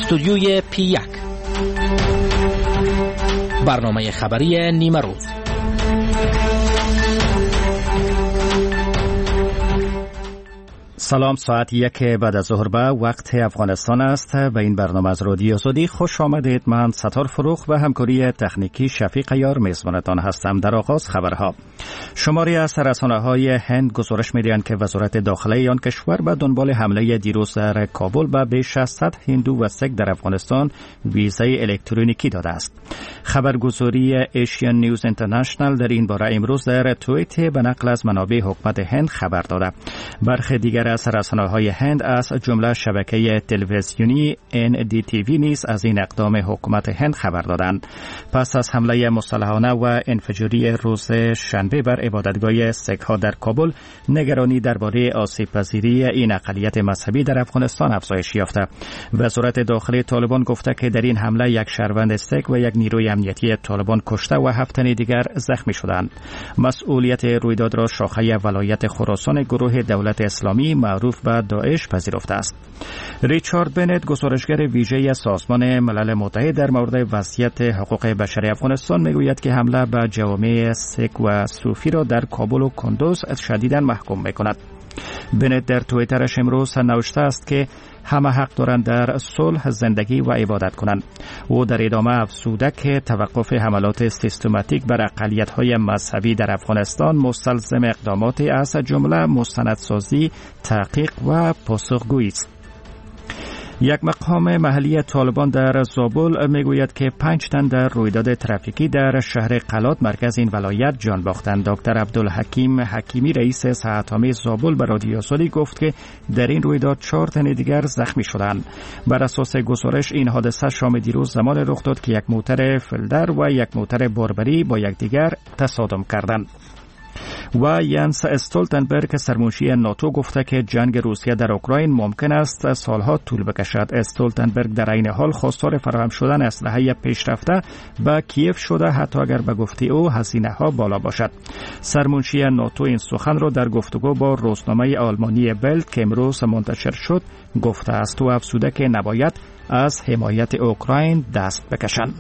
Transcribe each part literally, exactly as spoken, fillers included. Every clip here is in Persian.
استودیوی پی یک، برنامه خبری نیمه روز. سلام، ساعت یک بعد از ظهر به وقت افغانستان است. به این برنامه از رادیو آزادی خوش آمدید. من ستار فروخ و همکاری تکنیکی شفیق یار میزبانتان هستم. در آغاز خبرها. شماری از رسانه‌های هند گزارش می‌دهند که وزارت داخلی آن کشور به دنبال حمله دیروز در کابل به بیش از صد هندو و سیک در افغانستان ویزای الکترونیکی داده است. خبرگزاری ایشین نیوز اینترنشنال در این باره امروز در توییت به نقل از منابع حکومت هند خبر داده. برخی دیگر از رسانه‌های هند از جمله شبکه تلویزیونی ان دی تی وی نیز از این اقدام حکومت هند خبر دادند. پس از حمله مسلحانه و انفجاری روز شنبه بر عبادتگاه سیک‌ها در کابل، نگرانی درباره آسیب‌پذیری این اقلیت مذهبی در افغانستان افزایش یافته. وزارت داخلی طالبان گفته که در این حمله یک شهروند سیک و یک نیروی امنیتی طالبان کشته و هفت تن دیگر زخمی شدند. مسئولیت رویداد را شاخه ولایت خراسان گروه دولت اسلامی معروف به داعش پذیرفته است. ریچارد بنت، گزارشگر ویژه سازمان ملل متحد در مورد وضعیت حقوق بشری افغانستان، میگوید که حمله به جوامع سیک و صوفی را در کابل و کندوز شدیداً محکوم می‌کند. بنت در توییترش امروز نوشته است که همه حق دارند در صلح زندگی و عبادت کنند. او در ادامه افزوده که توقف حملات سیستماتیک بر اقلیت‌های مذهبی در افغانستان مستلزم اقداماتی از جمله مستندسازی، تحقیق و پاسخگویی است. یک مقام محلی طالبان در زابل میگوید که پنج تن در رویداد ترافیکی در شهر قلات مرکز این ولایت جان باختند. دکتر عبدالحکیم حکیمی، رئیس صحت‌عامه زابل، به رادیو آزادی گفت که در این رویداد چهار تن دیگر زخمی شدند. بر اساس گزارش این حادثه شام دیروز زمان رخ داد که یک موتر فلدر و یک موتر باربری با یکدیگر تصادم کردند. و ینس استولتنبرگ، سرمنشی ناتو، گفته که جنگ روسیه در اوکراین ممکن است سالها طول بکشد. استولتنبرگ در این حال خواستار فراهم شدن اسلحه پیشرفته به کیف شده، حتی اگر به گفته او هزینه ها بالا باشد. سرمنشی ناتو این سخن را در گفتگو با روزنامه آلمانی بلد که امروز منتشر شد گفته است و افزوده که نباید از حمایت اوکراین دست بکشند.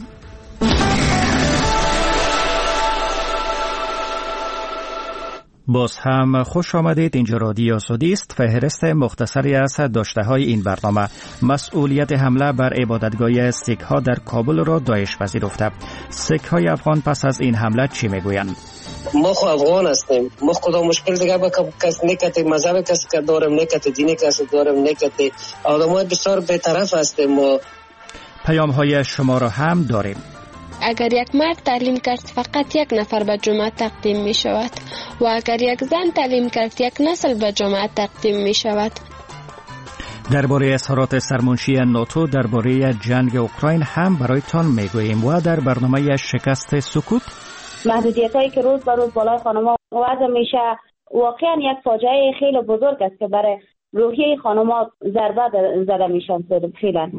باز هم خوش آمدید. اینجا رادیو آزادی است. فهرست مختصری از داشته‌های این برنامه. مسئولیت حمله بر عبادتگاه سیک‌ها در کابل را داعش پذیرفته. سیک‌های افغان پس از این حمله چی میگویند؟ ما خو افغان هستیم. ما کدام مشکل دیگه با کس نکته مذهب کس که دارم، نکته دین کس دارم، نکته آدمای بسیار بی‌طرف هستیم. ما پیام‌های شما را هم داریم. اگر یک مرد تعلیم کرد فقط یک نفر به جامعه تقدیم می شود و اگر یک زن تعلیم کرد یک نسل به جامعه تقدیم می شود. درباره اظهارات سرمنشی ناتو درباره جنگ اوکراین هم برایتان میگوییم و در برنامه شکست سکوت، محدودیتایی که روز به روز بالای خانم‌ها وضع میشه واقعا یک فاجعه خیلی بزرگ است که برای روحیه خانم‌ها ضربه زده میشن فعلا.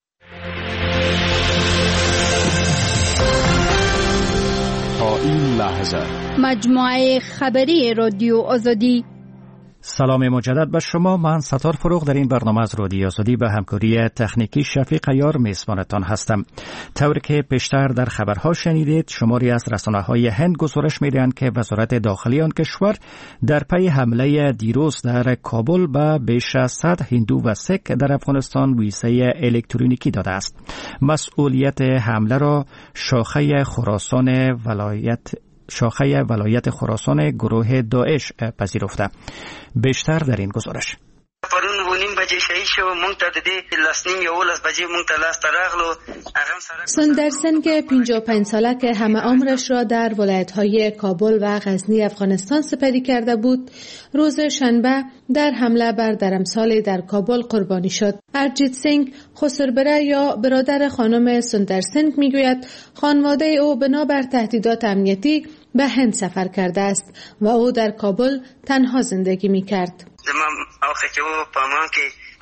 تا این لحظه مجموعه خبری رادیو آزادی. سلام مجدد به شما. من ستار فروخ در این برنامه از رادیو آزادی به همکاری تکنیکی شفیق یار میزبانتان هستم. طوری که پیشتر در خبرها شنیدید، شماری از رسانه‌های هند گزارش می‌دهند که وزارت داخلی آن کشور در پی حمله دیروز در کابل به بیش از صد هندو و سیک در افغانستان ویزای الکترونیکی داده است. مسئولیت حمله را شاخه خراسان ولایت شاخه ولایت خراسان گروه داعش پذیرفته. بیشتر در این گزارش. پرون و نیم بجې شهید شو، مونږ ته د دې لس نیم یولس بجې مونږ ته لاس ته راغلو. سندر سنگ پنجاه و پنج ساله که همه عمرش را در ولایت‌های کابل و غزنی افغانستان سپری کرده بود، روز شنبه در حمله بر درمسال در کابل قربانی شد. ارجیت سینگ خسربره یا برادر خانم سندر سنگ میگوید خانواده او بنابر تهدیدات امنیتی به هند سفر کرده است و او در کابل تنها زندگی میکرد. زمام او خچو پامان کې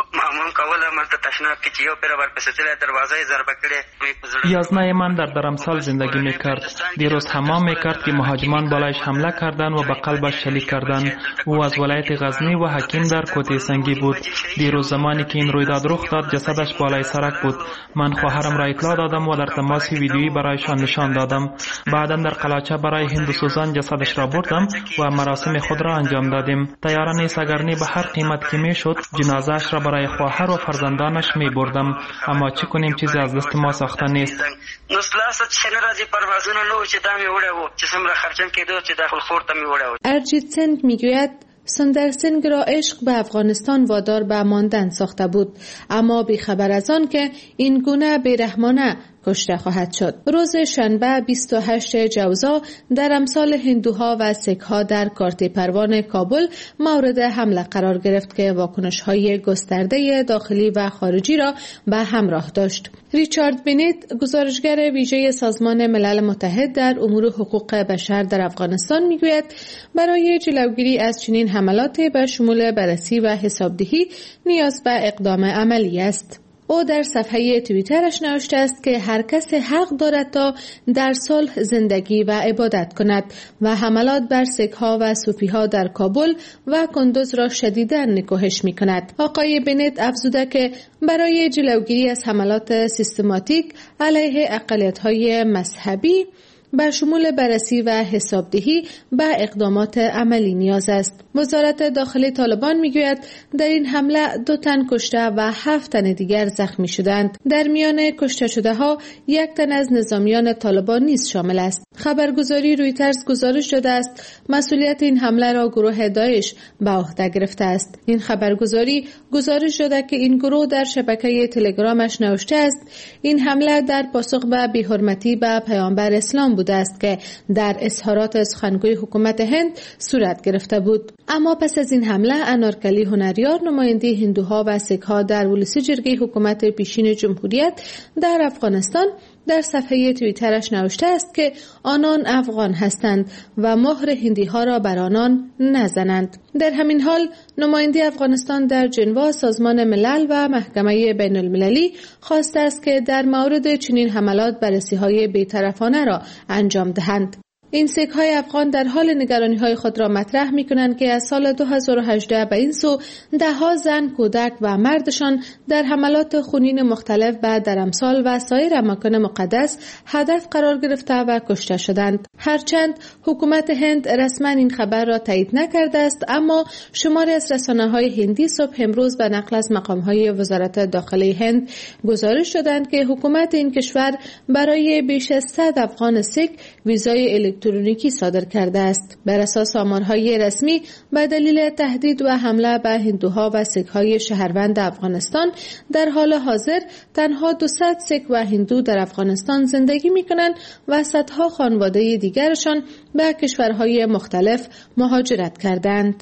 معمول کول عمل ته تشناب کې چې یو پیر ورپسې دروازه ضربه کړې. یازده من در درمسال زندگی میکرد. دیروز تمام میکرد که مهاجمان بالایش حمله کردند و به قلبش شلیک کردند. او از ولایت غزنی و حکیم در کوته سنگی بود. دیروز زمانی که این رویداد رخ داد جسدش بالای سرک بود. من خواهرم را اطلاع دادم و در تماس ویدیویی برایشان نشان دادم. بعدا در قلاچه برای هندوسوزان جسدش را بردم و مراسم خود را انجام دادیم. تیاره نیست اگر نی به هر قیمت که میشد جنازه‌اش را برای خواهر و فرزندانش می بردم. اما چه کنیم چیزی از دست ما ساخته نیست. نو سلاسه چې راځي پروازونه نو چې دا می وړو چې څومره خرچم کېدو چې داخل خور ته می وړو. ارجیت سنگ میگوید سندر سنگ را عشق به افغانستان وادار به ماندن ساخته بود، اما بیخبر از آن که این گونه بیرحمانه کشته خواهد شد. روز شنبه بیست و هشتم جوزا در امثال هندوها و سیکها در کارت پروان کابل مورد حمله قرار گرفت که واکنش‌های گسترده داخلی و خارجی را به همراه داشت. ریچارد بنیت، گزارشگر ویژه سازمان ملل متحد در امور حقوق بشر در افغانستان میگوید برای جلوگیری از چنین حملات به شمول بررسی و حسابدهی نیاز به اقدام عملی است. او در صفحه توییترش نوشته است که هر کس حق دارد تا در صلح زندگی و عبادت کند و حملات بر سیک‌ها و صوفی‌ها در کابل و کندوز را شدیداً نکوهش می‌کند. آقای بنت افزوده که برای جلوگیری از حملات سیستماتیک علیه اقلیت‌های مذهبی به شمول بررسی و حسابدهی به اقدامات عملی نیاز است. وزارت داخلی طالبان میگوید در این حمله دو تن کشته و هفت تن دیگر زخمی شدند. در میان کشته شده ها یک تن از نظامیان طالبان نیز شامل است. خبرگزاری رویترز گزارش داده است مسئولیت این حمله را گروه داعش به عهده گرفته است. این خبرگزاری گزارش داده که این گروه در شبکه تلگرامش نوشته است این حمله در پاسخ به بی‌حرمتی به پیامبر اسلام بوده است که در اظهارات سخنگوی حکومت هند صورت گرفته بود. اما پس از این حمله انارکلی هنریار، نماینده هندوها و سیک‌ها در ولسی جرگه حکومت پیشین جمهوریت در افغانستان در صفحه توییترش نوشته است که آنان افغان هستند و مهر هندی ها را بر آنان نزنند. در همین حال نماینده افغانستان در ژنوا سازمان ملل و محکمه بین المللی خواسته است که در مورد چنین حملات بررسی های بی‌طرفانه را انجام دهند. این سیک های افغان در حال نگرانی های خود را مطرح می کنند که از سال دو هزار و هجده به این سو ده ها زن، کودک و مردشان در حملات خونین مختلف به درمسال و سایر اماکن مقدس هدف قرار گرفته و کشته شدند. هرچند حکومت هند رسما این خبر را تایید نکرده است، اما شماری از رسانه های هندی صبح امروز به نقل از مقام های وزارت داخلی هند گزارش دادند که حکومت این کشور برای بیش از صد افغان سیک ویزای الکترونیکی صادر کرده است. بر اساس آمارهای رسمی به دلیل تهدید و حمله به هندوها و سیک‌های شهروند افغانستان در حال حاضر تنها دویست سیک و هندو در افغانستان زندگی می‌کنند و صدها خانواده دیگرشان به کشورهای مختلف مهاجرت کردند.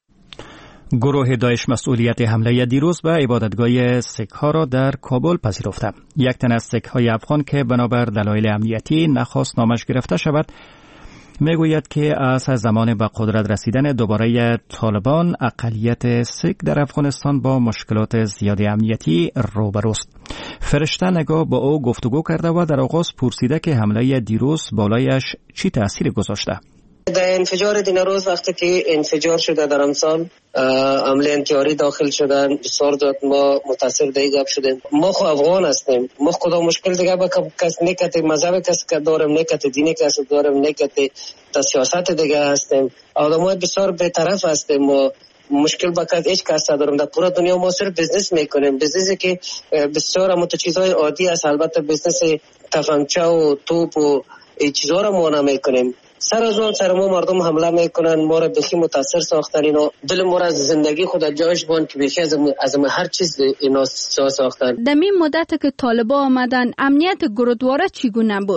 گروه داعش مسئولیت حمله دیروز به عبادتگاه سیک‌ها را در کابل پذیرفته. یک تن از سیک‌های افغان که بنابر دلایل امنیتی نخواست نامش گرفته شود میگوید که از زمان به قدرت رسیدن دوباره طالبان اقلیت سیک در افغانستان با مشکلات زیاد امنیتی روبروست. فرشته نگاه با او گفتگو کرده و در آغاز پرسیده که حمله دیروز بالایش چی تأثیر گذاشته. در انفجار دین روز وقتی که انفجار شده در امسال عمله انتحاری داخل شدن بسیار زیاد ما متاثر دیگه شدیم. ما خو افغان هستیم، ما کدام مشکل دیگه با کس نکت مذهب کس که دارم نکت دینی کس دارم نکت تا سیاست دیگه هستیم. آدمای بسیار بی‌طرف هستیم. ما مشکل با کس هیچ کس ندارم. در پورا دنیا ما صرف بزنس میکنیم، بزنسی که بسیار هم تو چیزهای عادی است. البته بزنس تفنگچه و توپ و چیزها را ما نمیکنیم. سر از اون سر ما مردم حمله میکنن، ما را بخی متاثر ساختن، اینا دل ما را از زندگی خود جایش بان که بخی از از هر چیز اینا ساختن. در این مدت که طالبان آمدن امنیت گرودواره چگونه بود؟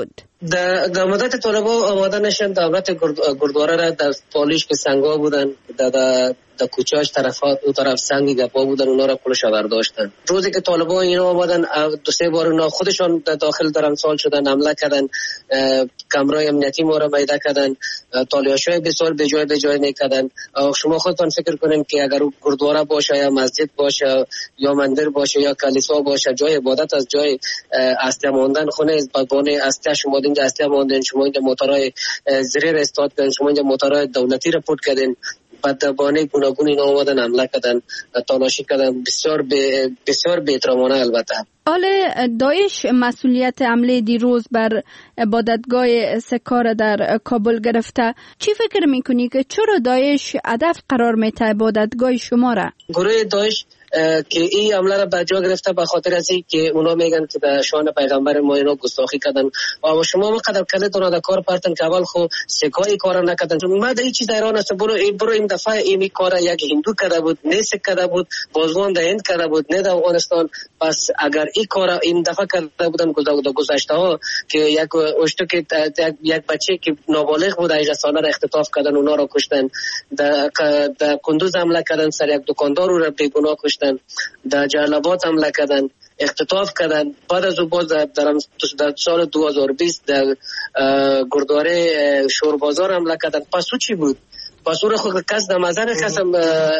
در مدت طالبان آماده نشن دولت گردواره را در پالیش به سنگا بودن، در در کوچه‌اش طرفات اون طرف سنگی گپا بودن، اونا را پولش برداشتن. روزی که طالبان اینا آمدن دو سه بار اونا خودشون در داخل درمسال شدن، حمله کردن، کمرای امنیتی ما را پیدا کردن، تالیاشای بسیار به جای به جای میکردن. شما خودتون فکر کنین که اگر گردواره باشه یا مسجد باشه یا مندر باشه یا کلیسا باشه، جای عبادت از جای اسلحه ماندن خونه بابانه اسلحه شما اینجا اسلحه ماندن، شما اینجا موتورای زریر استاد کردن، شما اینجا موتورای دولتی رپورت کردن، بعد بانه گوناگون اینا آمدن حمله کردن، تالاشی کردن، بسیار به بسیار بی‌احترامانه. البته حال داعش مسئولیت حمله دیروز بر عبادتگاه سکار در کابل گرفته، چی فکر میکنی که چرا داعش هدف قرار میده عبادتگاه شما را؟ گروه داعش که این حمله را به جا گرفته به خاطر از این که اونا میگن که در شان پیغمبر ما اینا گستاخی کردن و شما ما قدر کله دونا در کار پرتن که اول خو سکای کار نکردن. ما در این چیز ایران است، برو برو این دفعه این کار یک هندو کرده بود، نه سک کرده بود، بازوان در هند کرده بود، نه در افغانستان. پس اگر این کار این دفعه کرده بودن گذشته ها که یک اشتو که یک بچه که نابالغ بود هجده ساله را اختطاف کردن، اونا را کشتن، در در کندوز حمله کردن، سر یک دکاندار رو بیگناه کشتن، در جلال‌آباد حمله کردن، اختطاف کردن. بعد از او باز در, در سال دو هزار و بیست در گردواره شوربازار حمله کردن. پس او چی بود؟ پس او را خود کس در مزن کس هم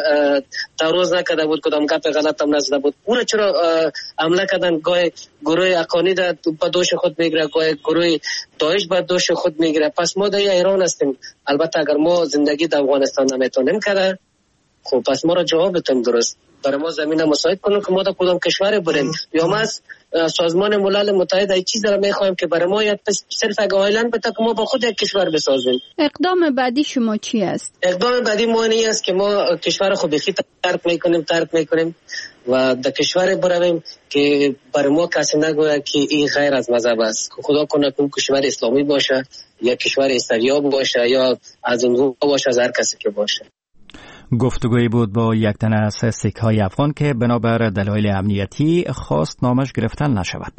تعرض نکرده بود، کدام گپ غلط هم نزده بود. او را چرا حمله کردن؟ گاه گروه اقانی در با دوش خود میگیره، گاه گروه داعش با دوش خود میگیره. پس ما در ایران هستیم. البته اگر ما زندگی در افغانستان نمیتونیم کرده، خب پس ما را جواب بتیم درست. برای ما زمینه مساعد کنیم که ما در کدام کشور بریم، یا ما از سازمان ملل متحد این چیز را میخوایم که برای ما یک صرف یک آیلند بده که ما با خود یک کشور بسازیم. اقدام بعدی شما چی است؟ اقدام بعدی ما این است که ما کشور خود بخی ترک میکنیم ترک میکنیم و در کشور برویم که برای ما کسی نگوید که این غیر از مذهب است. خدا کنه که اون کشور اسلامی باشه یا کشور استریاب باشه یا از اون باشه، از هر کسی که باشه. گفتگویی بود با یک تن از سیک‌های افغان که بنابر دلایل امنیتی خواست نامش گرفتن نشود.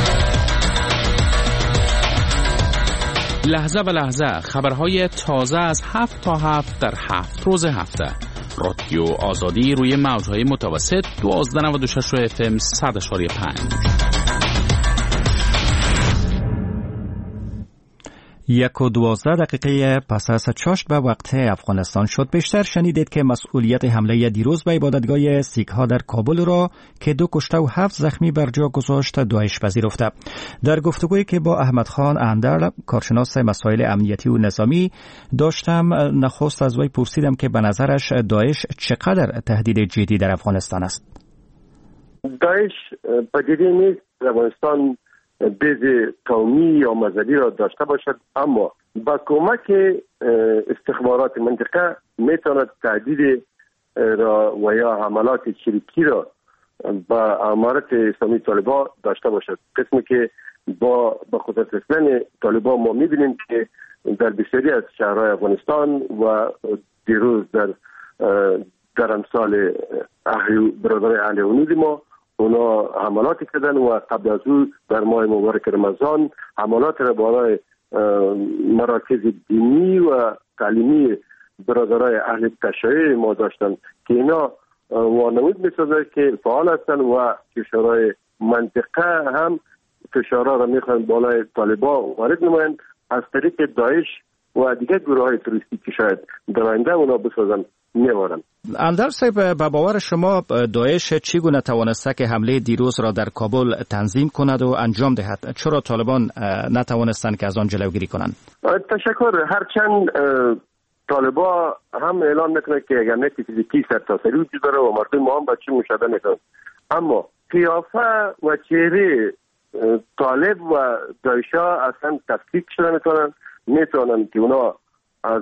لحظه به لحظه خبرهای تازه از هفت تا هفت در هفت روز هفته. رادیو آزادی روی موجهای متوسط دوازده نود و شش اف ام صد اشاری پنج. یک و دوازده دقیقه پس از چاشت به وقت افغانستان شد. بیشتر شنیدید که مسئولیت حمله دیروز به عبادتگاه سیک ها در کابل را که دو کشته و هفت زخمی بر جا گذاشت داعش پذیرفته. در گفتگویی که با احمد خان اندر کارشناس مسائل امنیتی و نظامی داشتم، نخست از وی پرسیدم که به نظرش داعش چقدر تهدید جدی در افغانستان است. داعش پدیده نیست در افغانستان بیز قومی یا مذهبی را داشته باشد، اما با کمک استخبارات منطقه میتواند تهدید را و یا حملات چریکی را با امارت اسلامی طالبان داشته باشد. قسمی که با به قدرت رسیدن طالبان ما میبینیم که در بسیاری از شهرهای افغانستان و دیروز در در امثال برادران اهل حدود ما اونا حملاتی کردن و قبل از او در ماه مبارک رمضان حملات را برای مراکز دینی و تعلیمی برادرای اهل تشیع ما داشتن که اینا وانمود می‌سازه که فعال هستند و کشورهای منطقه هم فشارها را میخوان بالای طالبان وارد نمایند از طریق داعش و دیگر گروه‌های تروریستی که شاید در آینده اونا بسازن میوارن. اندر صاحب، به باور شما داعش چگونه توانسته که حمله دیروز را در کابل تنظیم کند و انجام دهد؟ چرا طالبان نتوانستند که از آن جلوگیری کنند؟ تشکر. هرچند طالبان هم اعلام میکنه که اگر فیزیکی سرتاسری وجود داره و مردم ما هم بچه مشاهده میکنن، اما قیافه و چهره طالب و داعشا اصلا تفکیک شده میکنن. میتونن که اونا از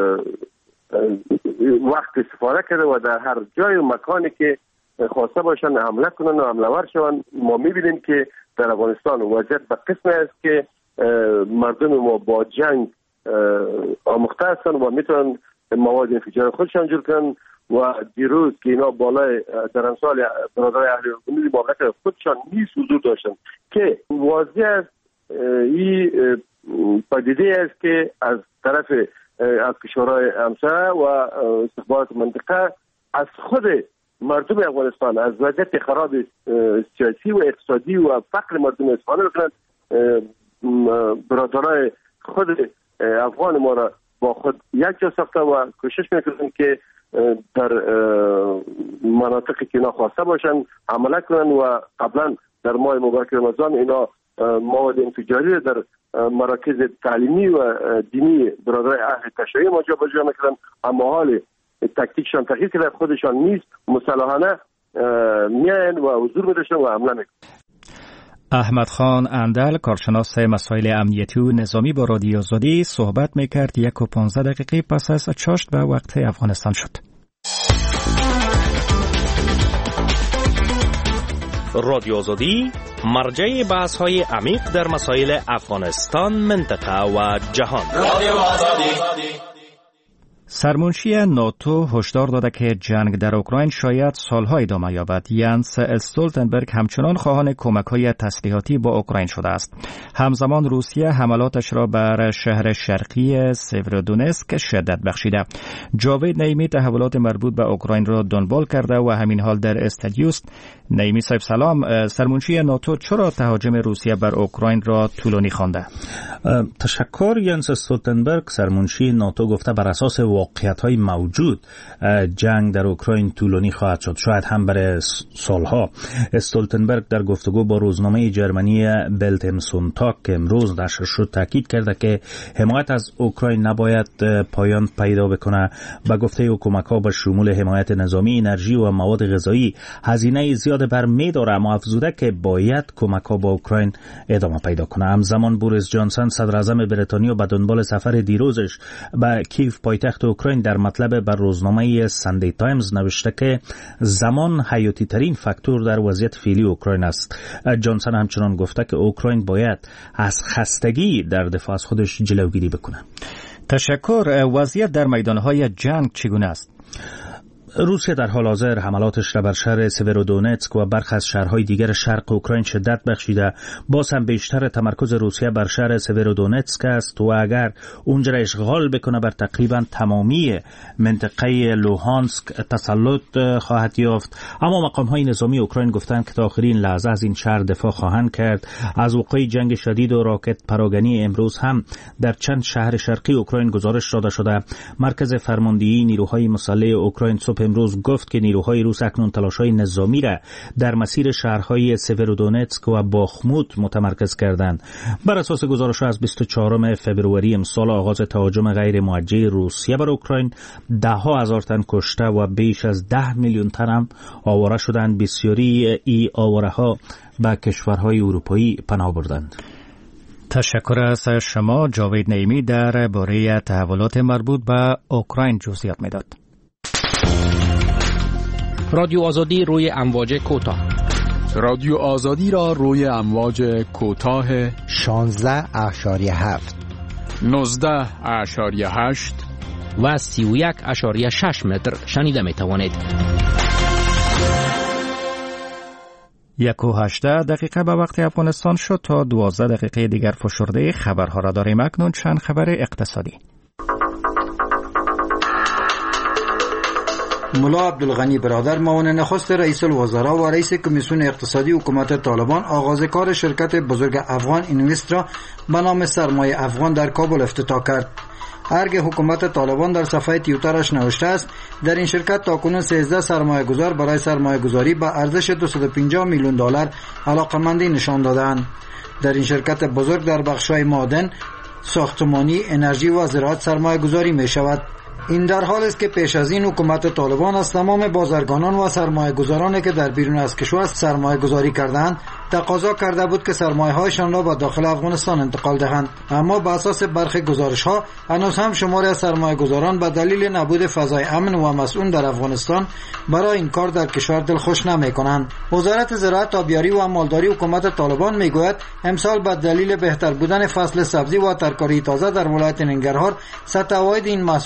وقت استفاده کرده و در هر جای و مکانی که خواسته باشن حمله کنن و حمله ور شون. ما میبینیم که در افغانستان وضعیت به قسم است که مردم ما با جنگ آموخته هستن و میتونن مواد انفجار خودشان جور کنن و دیروز که اینا بالای در امثال برادرای اهل حدود مملکت خودشان نیز حضور داشتن که واضح است این پدیده است که از طرف از کشورهای همسایه و استخبارات منطقه از خود مردم افغانستان از وضعیت خراب سیاسی و اقتصادی و فقر مردم استفاده میکنند. برادرای خود افغان ما را با خود یک جا ساخته و کوشش میکنند که در مناطقی که ناخواسته باشند حمله کنند و قبلا در ماه مبارک رمضان اینا مواد انفجاری در مراکز تعلیمی و دینی برادرای اهل تشیع ما جا بجا میکنند، اما حال تکتیکشان تغییر کرده، خودشان نیست مسلحانه میاین و حضور بداشتن و حمله میکنند. احمد خان اندل کارشناس مسائل امنیتی و نظامی با رادیو آزادی صحبت میکرد. یک و پانزده دقیقه پس از چاشت به وقت افغانستان شد. رادیو آزادی مرجع بحث های عمیق در مسائل افغانستان، منطقه و جهان. رادیو آزادی. سرمنشی ناتو هشدار داده که جنگ در اوکراین شاید سالها ادامه یابد. ینس استولتنبرگ همچنان خواهان کمک‌های تسلیحاتی با اوکراین شده است. همزمان روسیه حملاتش را بر شهر شرقی سیورودونتسک شدت بخشیده. جاوید نعیمی تحولات مربوط به اوکراین را دنبال کرده و همین حال در استادیوست. نعیمی صاحب سلام. سرمنشی ناتو چرا تهاجم روسیه بر اوکراین را طولانی خوانده؟ تشکر. ینس استولتنبرگ سرمنشی ناتو گفته بر اساس واقعیت‌های موجود جنگ در اوکراین طولانی خواهد شد، شاید هم برای سالها. استولتنبرگ در گفتگو با روزنامه جرمنی بلت ام سونتاگ که امروز نشر شد تاکید کرده که حمایت از اوکراین نباید پایان پیدا بکنه. با گفته او کمک‌ها به شمول حمایت نظامی، انرژی و مواد غذایی هزینه زیاد بر می داره، اما افزوده که باید کمک‌ها با اوکراین ادامه پیدا کنه. همزمان بوریس جانسون صدر اعظم بریتانیا به دنبال سفر دیروزش به کیف پایتخت اوکراین در مطلب بر روزنامه ساندی تایمز نوشته که زمان حیاتی ترین فاکتور در وضعیت فعلی اوکراین است. جانسون همچنان گفته که اوکراین باید از خستگی در دفاع از خودش جلوگیری بکنه. تشکر. وضعیت در میدانهای جنگ چگونه است؟ روسیه در حال حاضر حملاتش را بر شهر سیورودونتسک و برخی از شهرهای دیگر شرق اوکراین شدت بخشیده. باز هم بیشتر تمرکز روسیه بر شهر سیورودونتسک است و اگر اونجا را اشغال بکنه بر تقریبا تمامی منطقه لوهانسک تسلط خواهد یافت. اما مقام‌های نظامی اوکراین گفتند که تا آخرین لحظه از این شهر دفاع خواهند کرد. از وقوع جنگ شدید و راکت پراگنی امروز هم در چند شهر شرقی اوکراین گزارش داده شده. مرکز فرماندهی نیروهای مسلح اوکراین صبح امروز گفت که نیروهای روس اکنون تلاش‌های نظامی را در مسیر شهرهای سیورودونتسک و باخموت متمرکز کردند. بر اساس گزارش از بیست و چهارم فوریه امسال آغاز تهاجم غیر موجه روسیه بر اوکراین، ده ها هزار تن کشته و بیش از ده میلیون تن هم آواره شدند. بسیاری ای آواره‌ها به کشورهای اروپایی پناه بردند. تشکر از شما. جاوید نعیمی در باره تحولات مربوط به اوکراین جزئیات میداد. رادیو آزادی روی امواج کوتاه. رادیو آزادی را روی امواج کوتاه شانزده اشاریه هفت، نوزده اشاریه هشت و سی و یک اشاریه شش متر شنیده می توانید. یک و هشده دقیقه به وقت افغانستان شد. تا دوازده دقیقه دیگر فشرده خبرها را داریم. اکنون چند خبر اقتصادی. ملا عبدالغنی برادر معاون نخست رئیس الوزراء و رئیس کمیسیون اقتصادی حکومت طالبان آغاز کار شرکت بزرگ افغان اینوست را به نام سرمایه افغان در کابل افتتاح کرد. ارگ حکومت طالبان در صفحه توییترش نوشته است در این شرکت تاکنون سیزده سرمایه گذار برای سرمایه گذاری به ارزش دویست و پنجاه میلیون دلار علاقمندی نشان دادند. در این شرکت بزرگ در بخش‌های معدن، ساختمانی، انرژی و زراعت سرمایه گذاری می شود. این در حال است که پیش از این حکومت طالبان از تمام بازرگانان و سرمایه گذارانی که در بیرون از کشور سرمایه گذاری کردند تقاضا کرده بود که سرمایه هایشان را به داخل افغانستان انتقال دهند، اما به اساس برخی گزارش ها هنوز هم شماری از سرمایه گذاران به دلیل نبود فضای امن و مسئول در افغانستان برای این کار در کشور دلخوش نمی کنند. وزارت زراعت، آبیاری و مالداری حکومت طالبان می گوید امسال به دلیل بهتر بودن فصل سبزی و ترکاری تازه در ولایت ننگرهار سطح عواید این محصولات به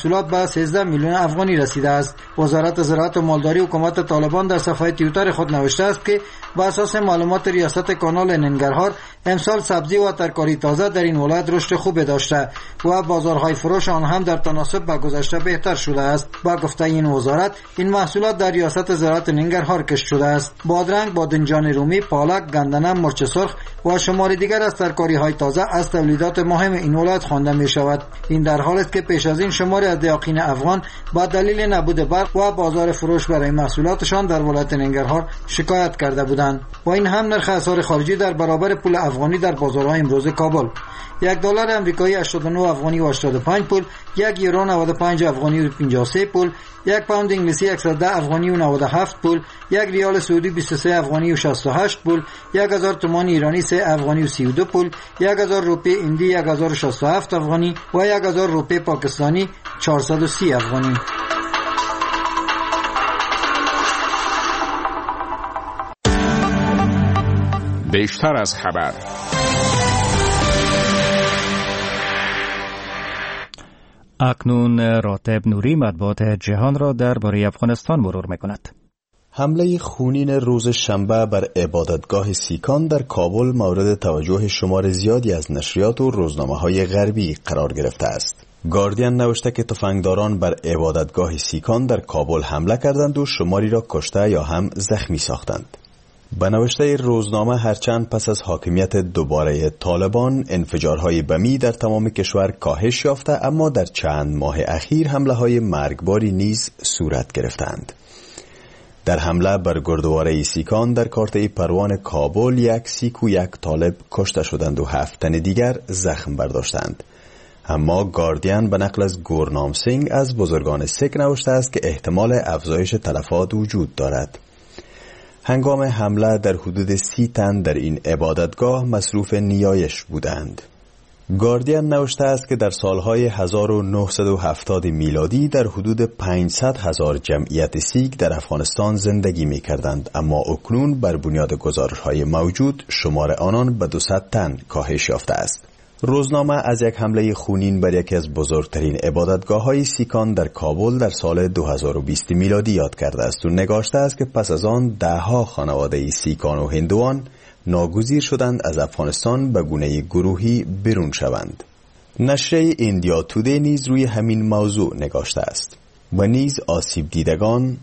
بالا سیزده میلیون افغانی رسیده است. وزارت زراعت و مالداری حکومت طالبان در صفحه توییتر خود نوشته است که با اساس معلومات ریاست کانال ننگرهار امسال سبزی و ترکاری تازه در این ولایت رشد خوب داشته و بازارهای فروش آن هم در تناسب با گذشته بهتر شده است. با گفته این وزارت این محصولات در ریاست زراعت ننگرهار کشت شده است. بادرنگ، بادنجان رومی، پالک، گندنه، مرچ سرخ و شمار دیگر از ترکاری های تازه از تولیدات مهم این ولایت خوانده می شود. این در حالی است که پیش از این شماری از دیاقین افغان با دلیل نبود برق و بازار فروش برای محصولاتشان در ولایت ننگرهار شکایت کرده بودند. و این هم نرخ اسعار خارجی در برابر پول افغانی در بازارهای امروز کابل: یک دلار امریکایی هشتاد و نه افغانی و هشتاد و پنج پول، یک یورو نود و پنج افغانی و پنجاه و سه پول، یک پوند انگلیسی صد و ده افغانی و نود و هفت پول، یک ریال سعودی بیست و سه افغانی و شصت و هشت پول، یک هزار تومان ایرانی سه افغانی و سی و دو پول، یک هزار روپیه هندی یک هزار و شصت و هفت افغانی و یک هزار روپیه پاکستانی چهارصد و سی افغانی. بیشتر از خبر. اکنون راتب نوری مطبوعات جهان را درباره افغانستان مرور می‌کند. حمله خونین روز شنبه بر عبادتگاه سیکان در کابل مورد توجه شمار زیادی از نشریات و روزنامه‌های غربی قرار گرفته است. گاردین نوشته که تفنگداران بر عبادتگاه سیکان در کابل حمله کردند و شماری را کشته یا هم زخمی ساختند. به نوشته روزنامه هرچند پس از حاکمیت دوباره طالبان انفجارهای بمی در تمام کشور کاهش یافته، اما در چند ماه اخیر حمله‌های مرگباری نیز صورت گرفتند. در حمله بر گردواره سیکان در کارته پروان کابل یک سیک و یک طالب کشته شدند و هفت تن دیگر زخم برداشتند. اما گاردین به نقل از گورنام سینگ از بزرگان سیک نوشته است که احتمال افزایش تلفات وجود دارد. هنگام حمله در حدود سی تن در این عبادتگاه مصروف نیایش بودند. گاردین نوشته است که در سالهای هزار و نهصد و هفتاد میلادی در حدود پانصد هزار جمعیت سیک در افغانستان زندگی می کردند، اما اکنون بر بنیاد گزارش‌های موجود شمار آنان به دویست تن کاهش یافته است. روزنامه از یک حمله خونین بر یکی از بزرگترین عبادتگاه‌های سیکان در کابل در سال دو هزار و بیست میلادی یاد کرده است و نگاشته است که پس از آن ده‌ها خانواده سیکان و هندوان ناگزیر شدند از افغانستان به گونه گروهی بیرون شوند. نشریه ایندیا تودی نیز روی همین موضوع نگاشته است و نیز آسیب دیدگان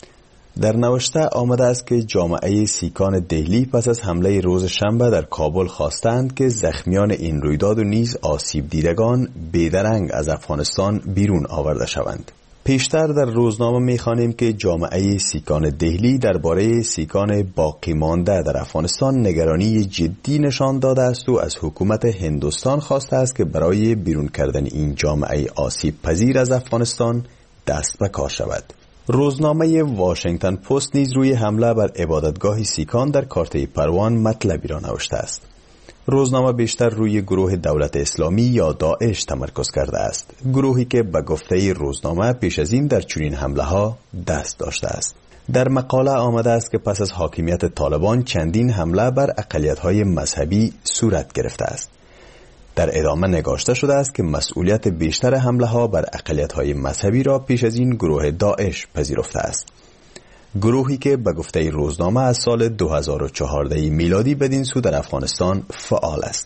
در نوشته آمده است که جامعه سیکان دهلی پس از حمله روز شنبه در کابل خواستند که زخمیان این رویداد و نیز آسیب دیدگان بیدرنگ از افغانستان بیرون آورده شوند. پیشتر در روزنامه می‌خوانیم که جامعه سیکان دهلی درباره سیکان باقی مانده در افغانستان نگرانی جدی نشان داده است و از حکومت هندوستان خواسته است که برای بیرون کردن این جامعه آسیب پذیر از افغانستان دست به کار شود. روزنامه واشنگتن پست نیز روی حمله بر عبادتگاه سیکان در کارته پروان مطلبی را نوشته است. روزنامه بیشتر روی گروه دولت اسلامی یا داعش تمرکز کرده است، گروهی که به گفته روزنامه پیش از این در چنین حمله ها دست داشته است. در مقاله آمده است که پس از حاکمیت طالبان چندین حمله بر اقلیت‌های مذهبی صورت گرفته است. در ادامه نگاشته شده است که مسئولیت بیشتر حمله ها بر اقلیت‌های مذهبی را پیش از این گروه داعش پذیرفته است. گروهی که به گفته روزنامه از سال دو هزار و چهارده میلادی بدین سو در افغانستان فعال است.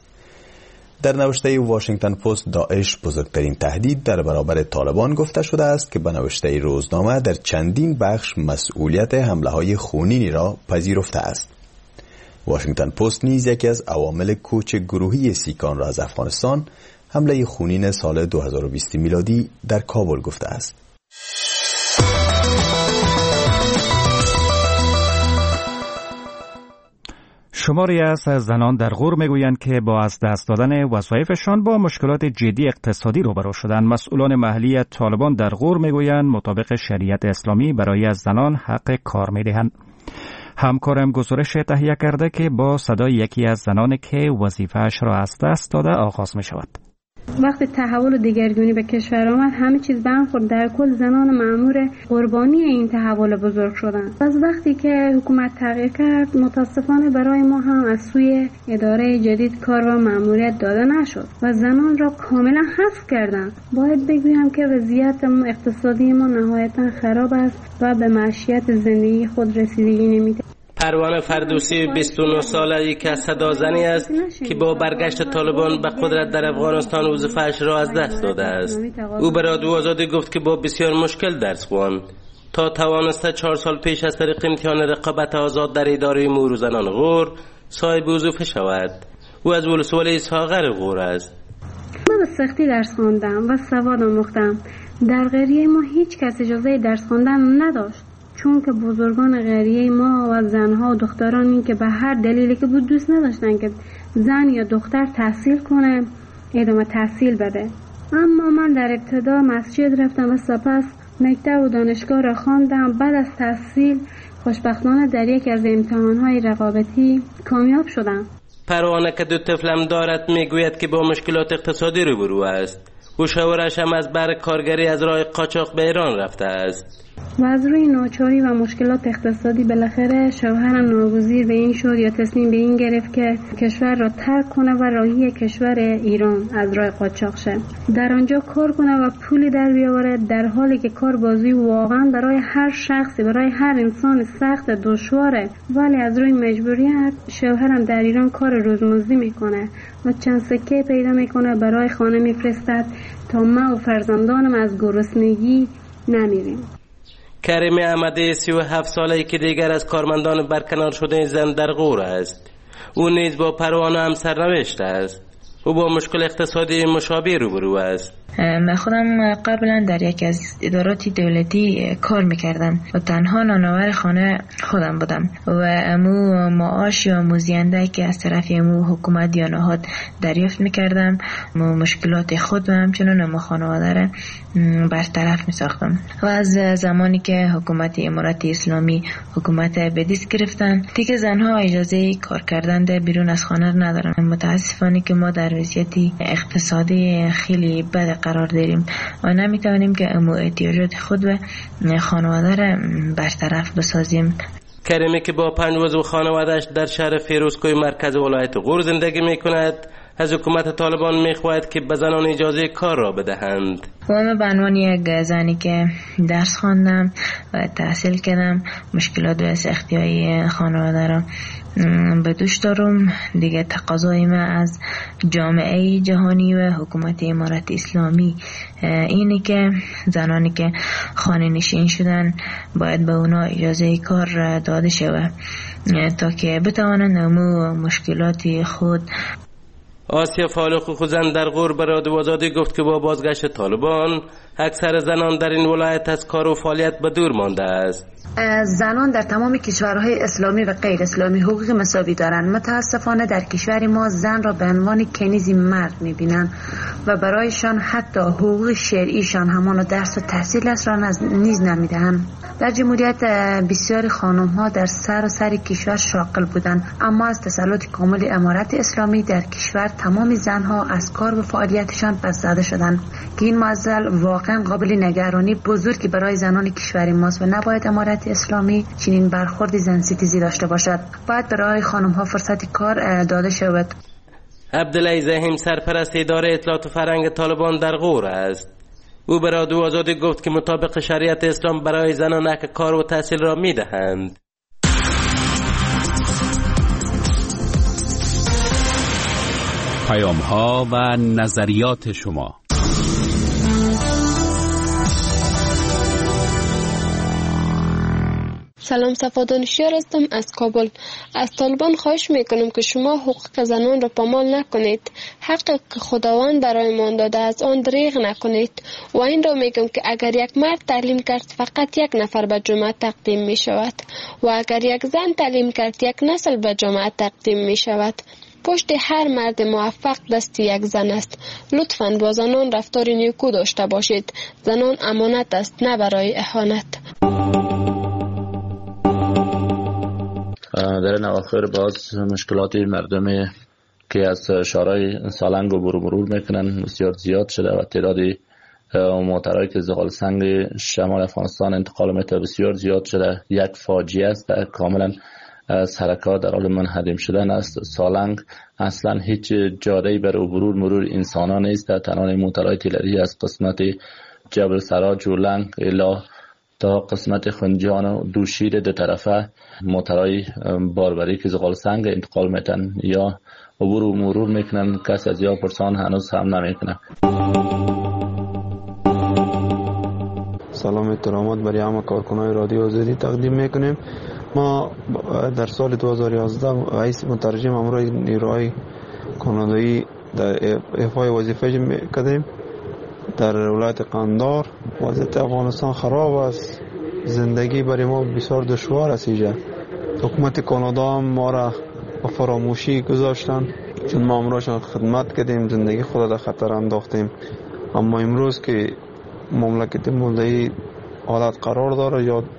در نوشته واشنگتن پست داعش بزرگترین تهدید در برابر طالبان گفته شده است که به نوشته روزنامه در چندین بخش مسئولیت حمله های خونینی را پذیرفته است. واشنگتن پست نیز یکی از عوامل کوچ گروهی سیکان را از افغانستان حمله خونین سال دو هزار و بیست میلادی در کابل گفته است. شماری از زنان در غور میگویند که با از دست دادن وظایفشان با مشکلات جدی اقتصادی روبرو شدند. مسئولان محلی طالبان در غور میگویند مطابق شریعت اسلامی برای از زنان حق کار میدهند. همکارم گزارش تهیه کرده که با صدای یکی از زنانی که وظیفه‌اش را از دست داده آغاز می شود. وقتی تحول و دیگرگونی به کشور آمد همه چیز به هم خورد. در کل زنان مأمور قربانی این تحول بزرگ شدند. از وقتی که حکومت تغییر کرد متاسفانه برای ما هم از سوی اداره جدید کار و مأموریت داده نشد و زنان را کاملا حذف کردند. باید بگویم که وضعیت اقتصادی ما نهایتا خراب است و به معیشت زندگی خود رسیدگی نمی‌کنیم. پروانه فردوسی بیست و نه ساله یک از صدازنی است که با برگشت طالبان به قدرت در افغانستان وظیفه‌اش را از دست داده است. او به رادیو آزادی گفت که با بسیار مشکل درس خواند تا توانسته چهار سال پیش از طریق امتحان رقابت آزاد در اداره امور زنان غور صاحب وظیفه شود. او از ولسوالی ساغر غور است. من به سختی درس خواندم و سواد آموختم. در قریه ما هیچ کس اجازه درس خواندن نداشت، چون که بزرگان قریه ما و زنها و دخترانی که به هر دلیلی که بود دوست نداشتن که زن یا دختر تحصیل کنه ادامه تحصیل بده. اما من در ابتدا مسجد رفتم و سپس مکتب و دانشگاه را خواندم. بعد از تحصیل خوشبختانه در یک از امتحانهای رقابتی کامیاب شدم. پروانه که دو طفلم دارد میگوید که با مشکلات اقتصادی روبرو است. او شوهرش هم از بر کارگری از راه قاچاق به ایران رفته است و از روی ناچاری و مشکلات اقتصادی بالاخره شوهرم ناگزیر به این شد یا تصمیم به این گرفت که کشور را ترک کنه و راهی کشور ایران از راه قاچاق شه، در آنجا کار کنه و پولی در بیاوره، در حالی که کار بازی واقعا برای هر شخصی، برای هر انسان سخت دشواره. ولی از روی مجبوریت شوهرم در ایران کار روزمزدی میکنه و چند سکه پیدا میکنه برای خانه میفرستد تا ما و فرزندانم از گرسنگی نمیریم. کریم احمدی سی و هفت ساله که دیگر از کارمندان برکنار شده زن در غور است. او نیز با پروانه هم سرنوشت است. او با مشکل اقتصادی مشابه روبرو است. من خودم قبلا در یک از ادارات دولتی کار میکردم و تنها نانآور خانه خودم بودم و امو معاش یا موزینده که از طرف امو حکومت یا نهاد دریافت میکردم و مشکلات خود و همچنان امو خانواده را برطرف میساختم. و از زمانی که حکومت امارات اسلامی حکومت بدیس گرفتن دیگه زنها اجازه کار کردن در بیرون از خانه ندارن. متاسفانه که ما در وضعیت اقتصادی خیلی بد قرار داریم و نمیتونیم که امو احتیاجات خود و خانواده را برطرف بسازیم. کریمی که با پنج عضو خانواده‌اش در شهر فیروزکوه مرکز ولایت غور زندگی میکند از حکومت طالبان میخواهد که به زنان اجازه کار را بدهند. و من به عنوان یک زنی که درس خواندم و تحصیل کردم مشکلات و سختی‌های خانواده را به دوش دارم. دیگه تقاضای من از جامعه جهانی و حکومت امارات اسلامی اینه که زنانی که خانه نشین شدن باید به اونا اجازه کار داده شود تا که بتوانند امو مشکلات خود. آسیا فالق خوزن در غور به رادیو آزادی گفت که با بازگشت طالبان اکثر زنان در این ولایت از کار و فعالیت به دور مانده است. زنان در تمام کشورهای اسلامی و غیر اسلامی حقوق مساوی دارند. متاسفانه در کشور ما زن را به عنوان کنیزی مرد می‌بینند و برایشان حتی حقوق شرعیشان همان درس و تحصیلش را نیز نمی‌دهند. در جمهوریت بسیاری خانم‌ها در سر و سر کشور شاغل بودند، اما از تسلط کامل امارت اسلامی در کشور تمام زنها از کار و فعالیتشان بازداشته شدند که این معضل واقعا قابل نگرانی بزرگی برای زنان کشور ماست و نباید امارت اسلامی چنین برخوردی زن ستیزی داشته باشد. باید برای خانم‌ها فرصت کار داده شود. عبدالله زهیم سرپرست اداره اطلاعات و فرهنگ طالبان در غور است. او به رادیو آزادی گفت که مطابق شریعت اسلام برای زنان حق کار و تحصیل را می‌دهند. پیام‌ها و نظریات شما. سلام، صفا دانشیار هستم از کابل. از طالبان خواهش میکنم که شما حقوق زنان را پامال نکنید. حقی که خداوند برایمان داده از آن دریغ نکنید. و این را میگم که اگر یک مرد تعلیم کرد فقط یک نفر به جامعه تقدیم می شود و اگر یک زن تعلیم کرد یک نسل به جامعه تقدیم می شود. پشت هر مرد موفق دست یک زن است. لطفاً با زنان رفتار نیکو داشته باشید. زنان امانت است، نه برای اهانت. در اواخر باز مشکلات مردم که از شهرهای سالنگ عبور و مرور میکنن بسیار زیاد شده و تعداد موترهایی که زغال سنگ شمال افغانستان انتقال میتونه بسیار زیاد شده. یک فاجعه است، کاملا از حرکات در حال منهدم شدن است. سالنگ اصلا هیچ جاده‌ای برای عبور مرور انسانا نیست. تنها موترهای تیلری از قسمت جبل سراج و لنگ الا تا قسمت خنجان و دوشیر دو طرفه موترهای باربری که زغال سنگ انتقال میتن یا عبور و مرور میکنن. کسی از یا پرسان هنوز هم نمیکنه. سلام احترامات برای همه کارکنان رادیو آزادی تقدیم میکنیم. ما در سال دو هزار و یازده رئیس مترجم امروی نیروهای کانادایی در افای وظیفه کردیم در ولایت قندار. وضعیت افغانستان خراب است، زندگی برای ما بسیار دشوار است. اینجا حکومت کانادا هم ما را به فراموشی گذاشتن، چون ما امروزشان خدمت کردیم، زندگی خود در خطر انداختیم. اما امروز که مملکت مولدهی حالت قرار داره یا